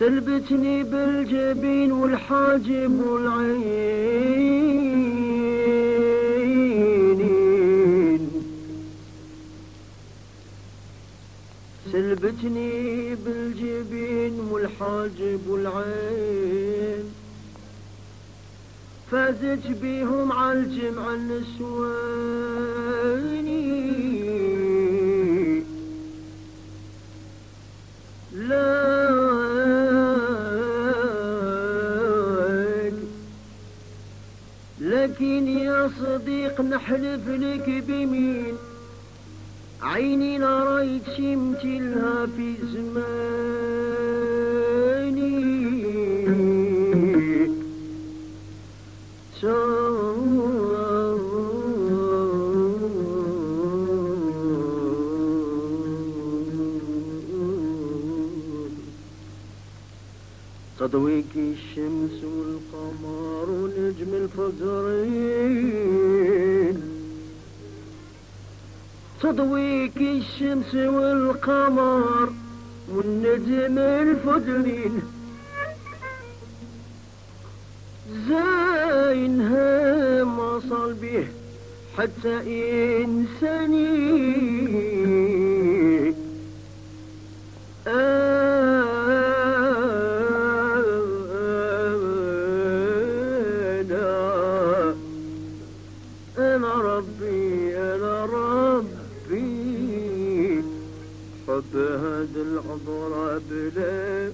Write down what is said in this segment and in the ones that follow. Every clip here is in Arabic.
سلبتني بالجبين والحاجب والعينين، سلبتني بالجبين والحاجب والعين، فازت بيهم عالجمع النسواني. لكن يا صديق نحلف لك بمين، عيني لا رايت شمتي لها في زماني. تضويك الشمس والقمر ونجم الفجرين، تضويك الشمس والقمر والنجم الفجرين، زاينها ما وصل به حتى إنساني. أنا ربي حب هذا العذر بلا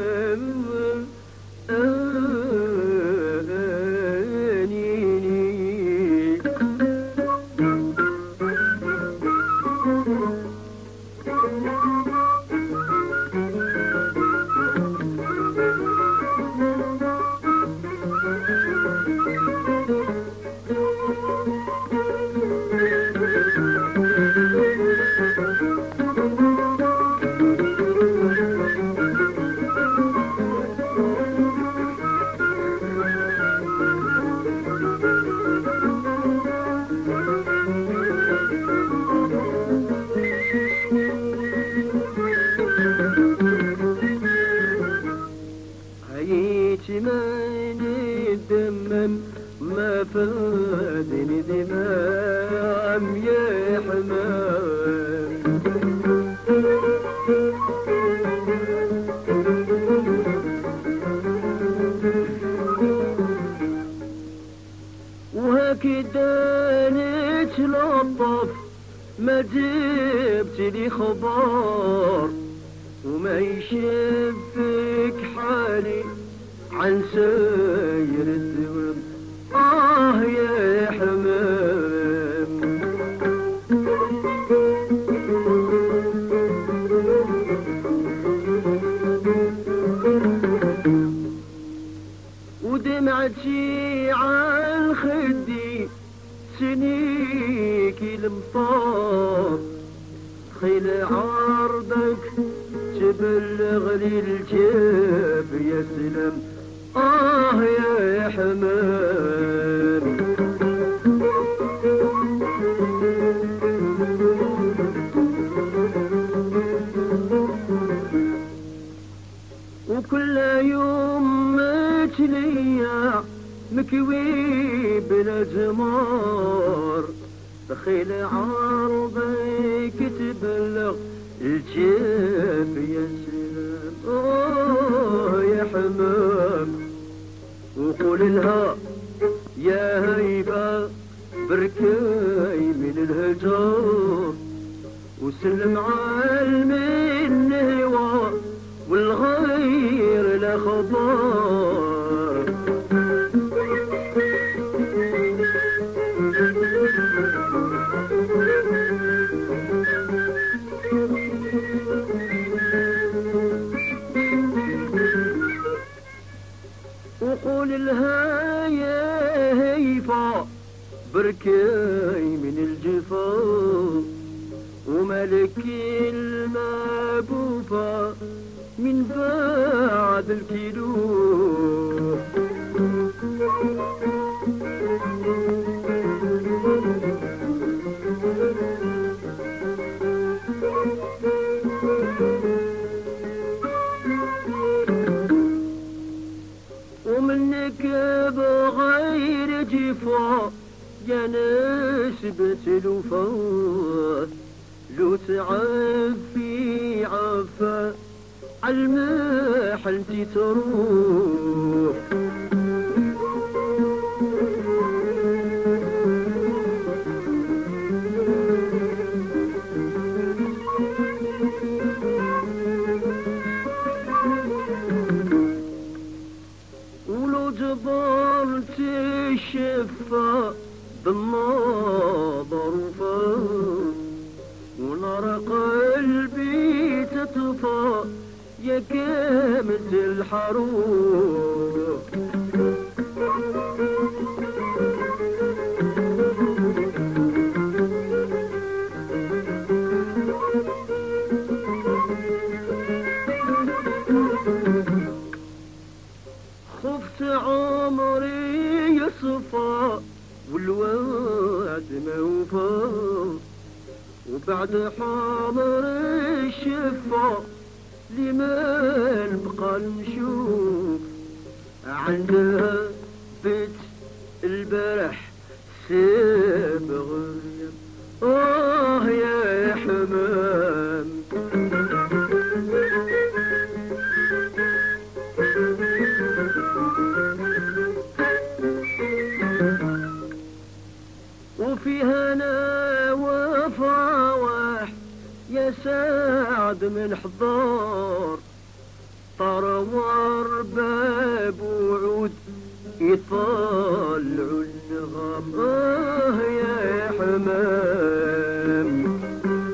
من الدمم ما فادني دمام يا حمام. وهكذا نتلطف ما جبت لي خبر وما يشفك حالي عن ساير الدوام. يا حمام ودمعتي عن خدي سنيك المطار، خيل عرضك تبلغ لي الجاب يا سلام. يا حمام وكل يوم متليا مكوي بلا جمار، خيل عرضك تبلغ الجاب يا سلام. يا حمام وقول لها يا هيبة بركاي من الهجار، وسلم عالم الهوى والغير لا خبر. وقول لها يا هيفا بركاي من الجفا، وملك المبوفا من بعد الكيلو. غير جفا يا نسبة الوفا لو تعفي عفا عالمحل انتي تروح ولو جبرت الشفا بالنظر وفا ونار قلبي تطفى يا كامل الحروب خفت عمري يصفى والوعد موفى وبعد حاضر الشفا لمن بقى نشوف عندها بيت البرح سبغ يا حمام وفيها انا وفاوح يا سعد من حضار طروار باب وعود يطلعوا النغام يا حمام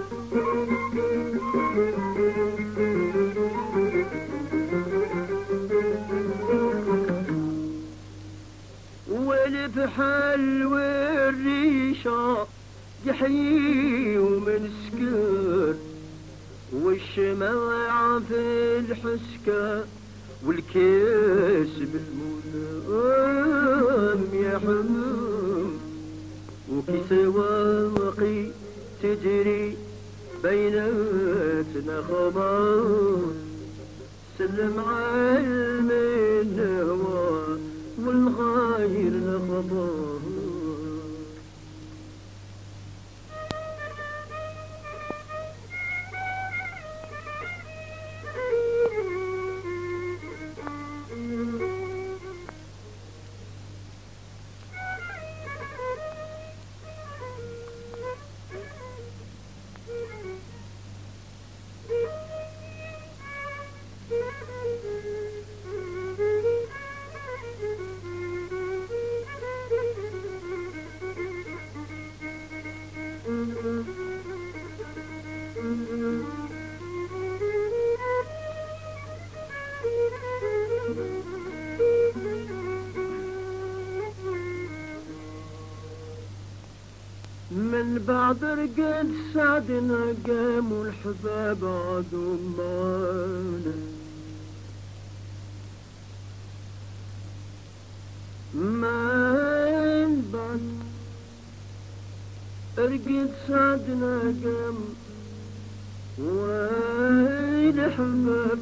والفحل والريشة يحيي ومن سكر والشماعة في الحسكة والكاس بالمنام يا حمام وكي سواقي تجري بيناتنا خبر سلم علم الهوى والغاير لخبر من بعد رقد سعدنا قاموا الحباب عادوا معانا من بعد رقد سعدنا قام وين الحباب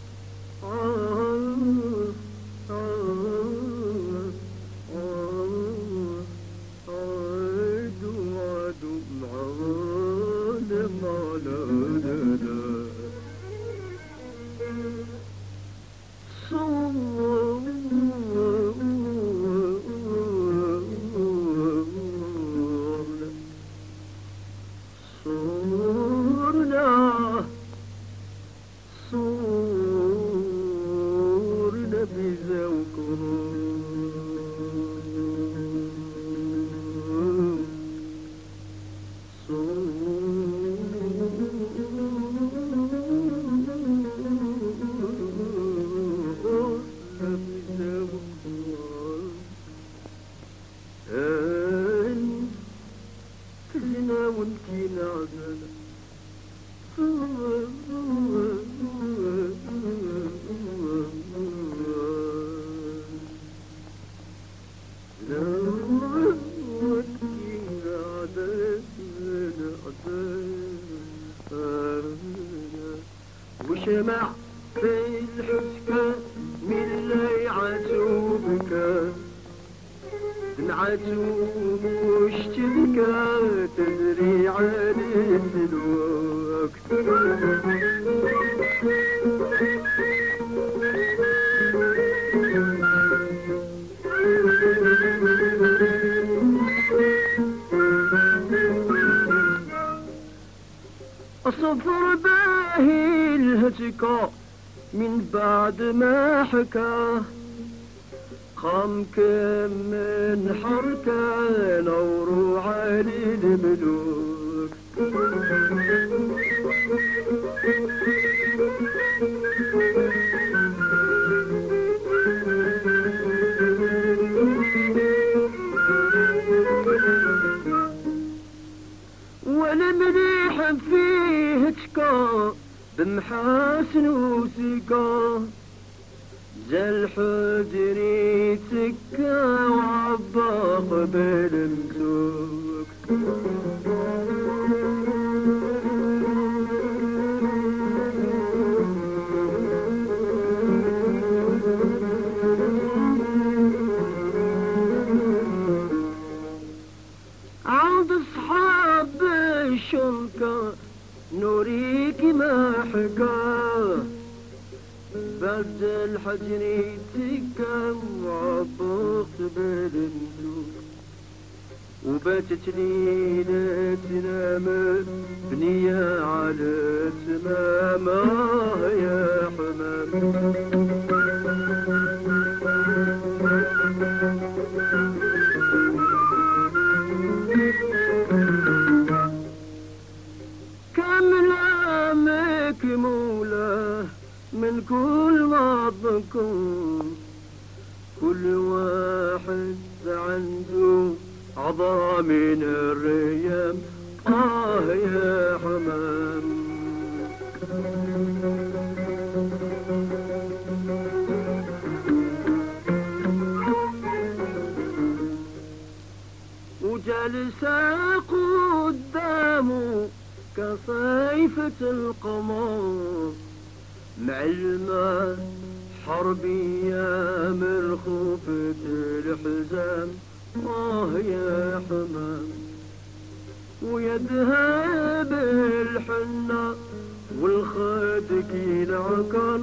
وشمع في الحسكة من اللي عتوبك نعتو مش تبكى تدري عن السلوك صفر باهي الهتكا من بعد ما حكاه قام كم من حركة نور علي الملوك والمليح فيه تكا بمحاسن وسكا زل حجري سكا وعباق بالمسوك عند اصحاب الشنكة نوريك ما حكاه بعد الحجر تكا وعبقت بالمسوك وباتت ليلتنا مبنية على تمامها يا حمام كاملة مكمولة من كل بعضكم كل واحد عنده عضا من الريم يا حمام وجالسة قدامه كصيفة القمر معلمة حربية من خوفة الحزام يا حمام ويدها بالحنة والخد كيل عقل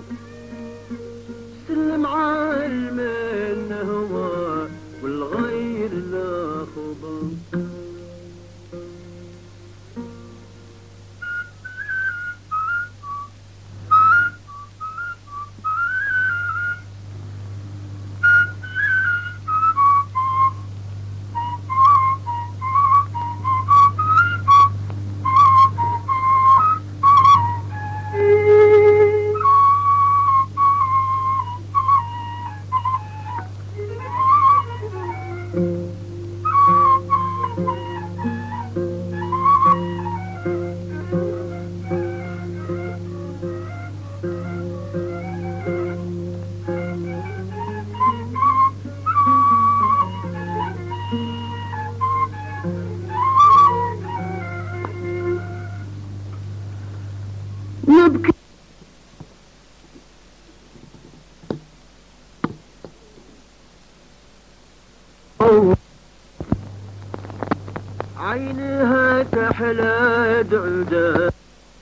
سلم عالم النهوى والغير لا خبر نبكي عينها تحلى دعدة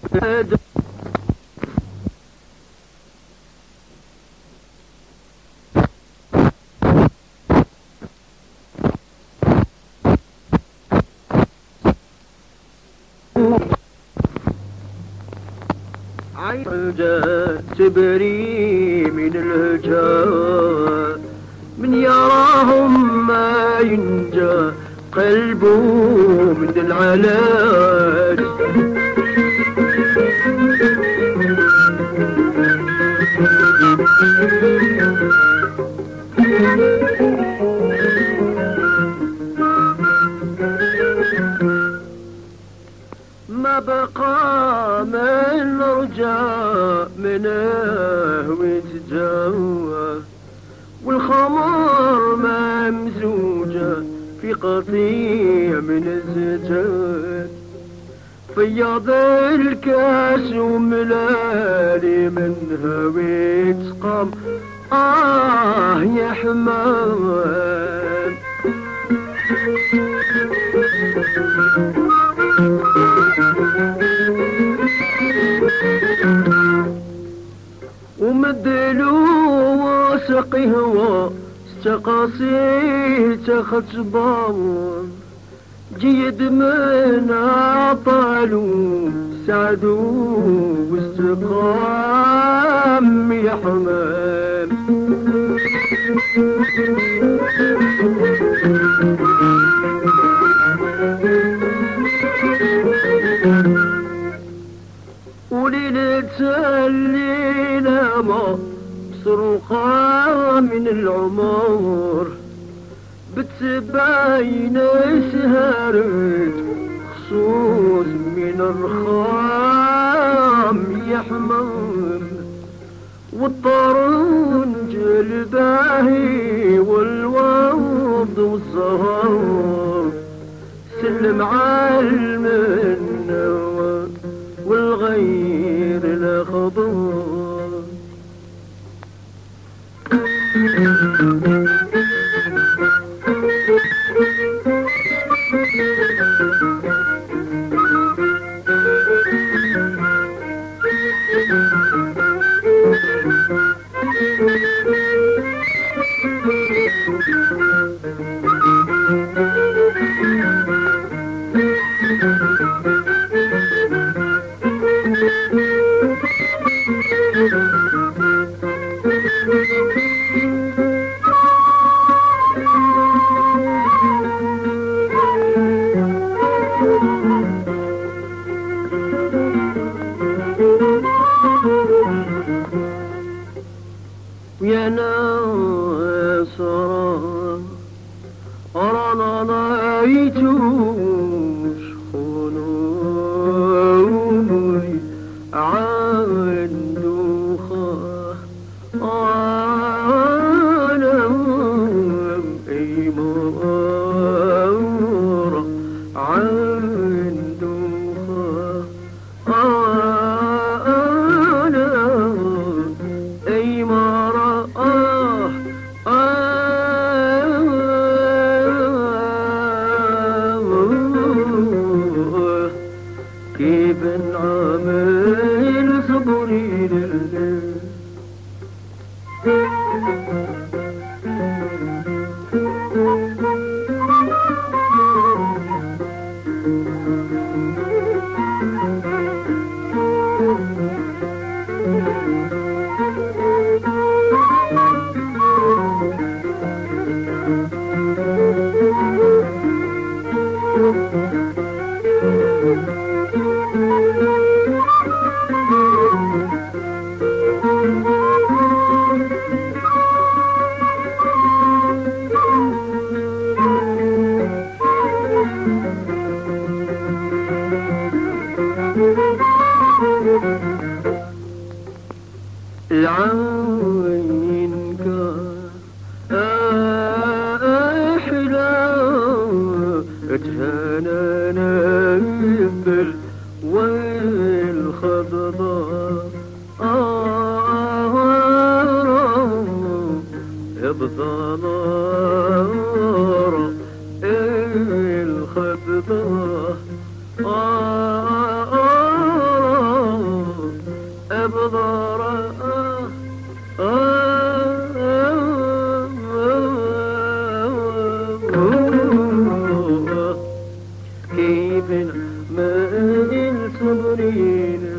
عينها تبري من الهجاء من يراهم ما ينجى قلبه من العلاج ما بقى من رجاء من هوية جوا والخمر ممزوجة في قطيع من الزجاج فياض الكاس وملالي من هوية قام يا حمام تقاسيت خطبان جيد من عطالو سعدو واستقام يا حمام وليلة الليلة ما صرخة من العمر بتباين سهرت خصوص من الرخام يا حمام والطرن جلباهي والوض والزهر سلم عالمنا والغير لا خبر يا ناس أرانا نايتوش خنوني عنده خا عالم إيمارة عنده خا عالم إيمارة كيف نعمل صبري لله العين أحلى تهانا نقبل والخضضاء يبضى نار الخضضاء أبضى كيف ما الصبرين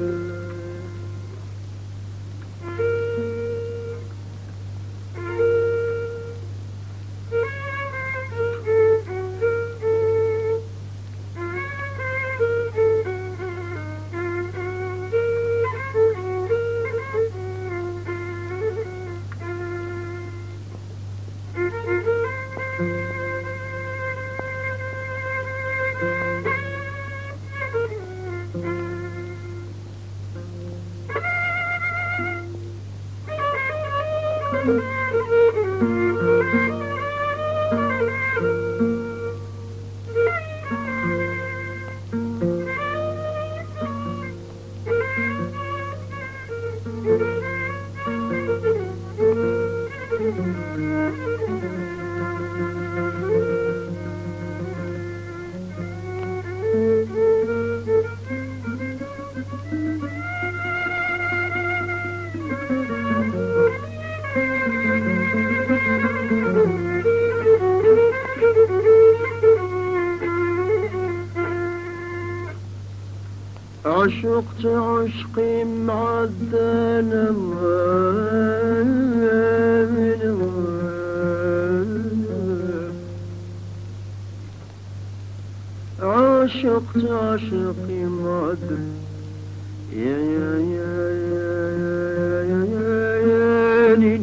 عشقت عشقي معدنا عشقت عشقي معدنا يا يا يا يا يا يا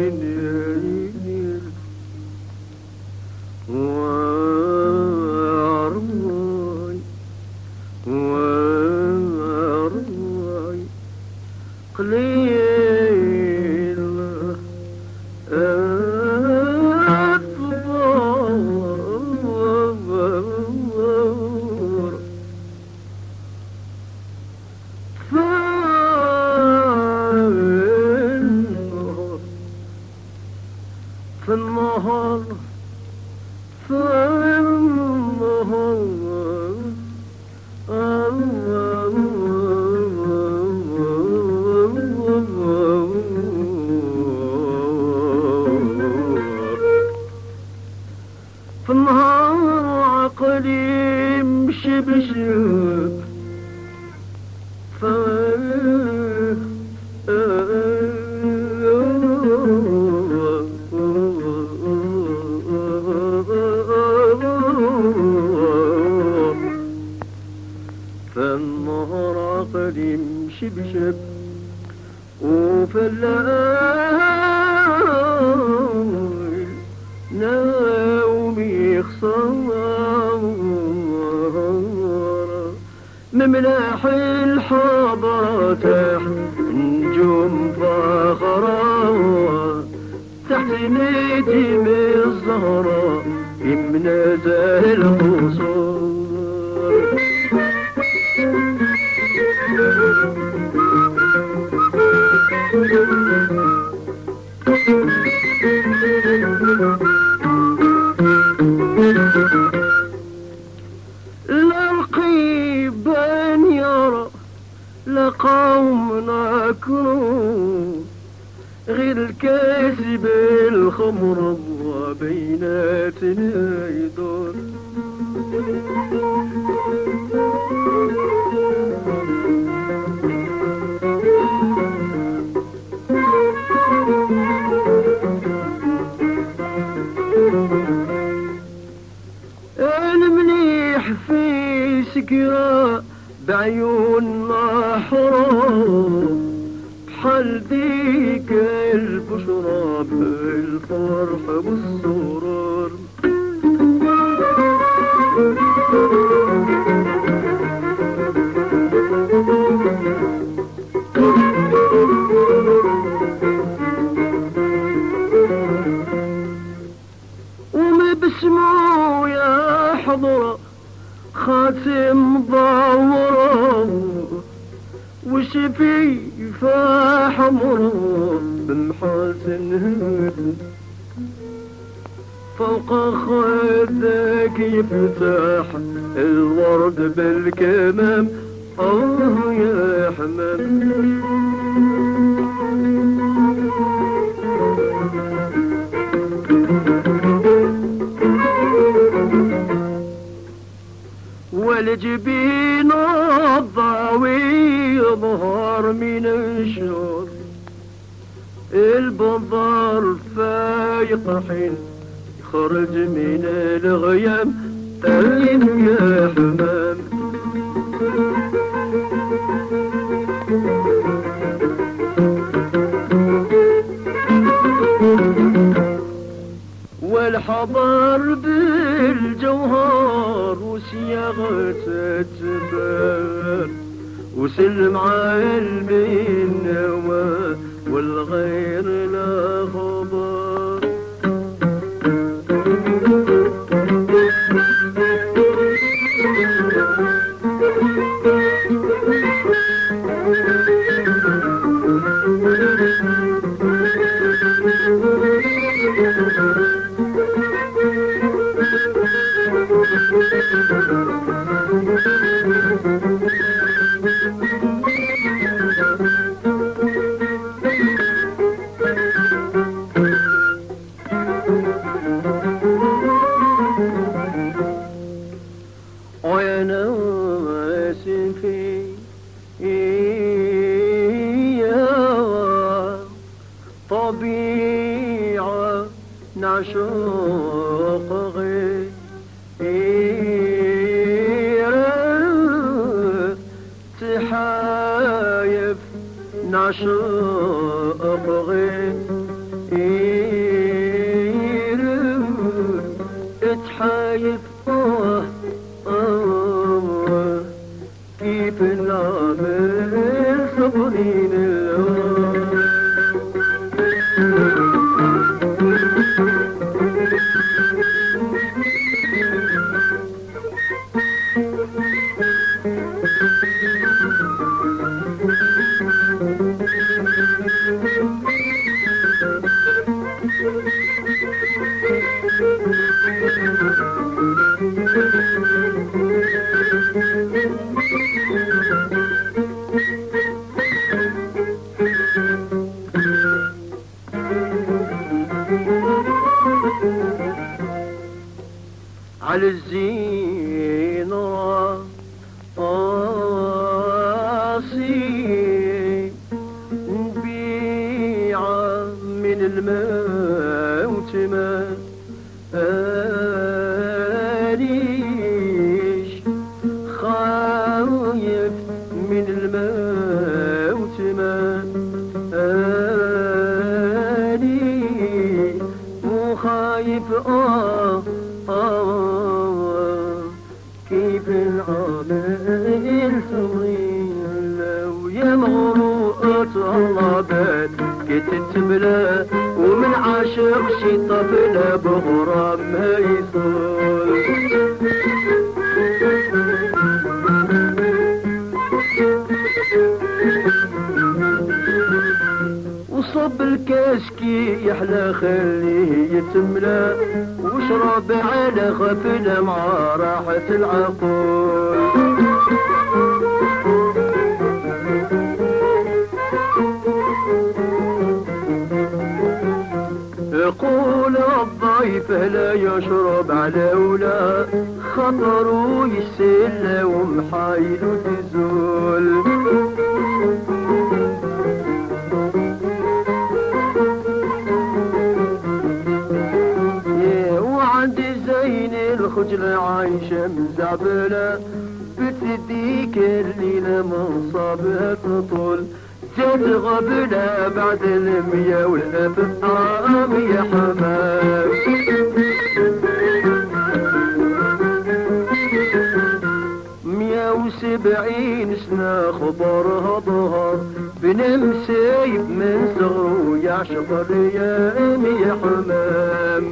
قليل الصبر في النهار في النهار عقلي مشي بشوف فالنهار عقلي مشي بشوف وفي الليل نومي خسارة مملاح الحضرة تحت نجوم فخرة تحت نجم الزهرة يمنزه القصور للقيب أن يرى لقوم ناكرون غير الكاسب الخمر وبيناتنا يدور المليح في سكرة بعيوننا حرام بحال ديك البشرى بالفرح والسرور وما بسمو يا حضرة خاتم ضاورة وشفيفة حمرا بمحاسن هدى فوق خدك يفتح الورد بالكمام الله يا حمام والجبين الضاوي يظهر من الشور البنظر فايق حين يخرج من الغيام أين يا حمام والحضر بالجوهر وسياغة تبان وسلم على المنوى والغير لا خبر عشاق غير اتحايف كيف نعمل صبرين على الزين راسي نبيعة من الموت ما أنيش خايف من الموت ما أنيش وخايف كيف العمل صغير لو يا مغروقة الله بات كتتبلى ومن عاشق شي طفلة بغرام ما يصول وصب الكاسكي يحلى خليه يتملى واشرب على غفلة مع راحة العقول يقول الضيف لا يشرب على ولا خطره يسلى ومحايله تزول الخجلة عايشة مزعبلة بتديك الليلة منصابها تطول جات غبلة بعد 100 والألف حرام يا حمام 170 سنة خبرها ظهر بنمسيب من صغره يعشق الريام يا حمام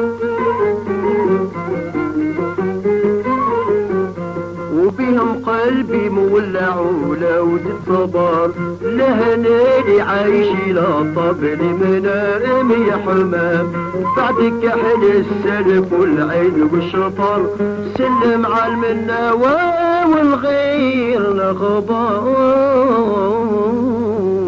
وبهم قلبي مولع ولود الصبر لهنالي عايشي لا طبل منام يا حمام بعدك احل السلف والعين والشطر سلم على المناوى والغير لخبار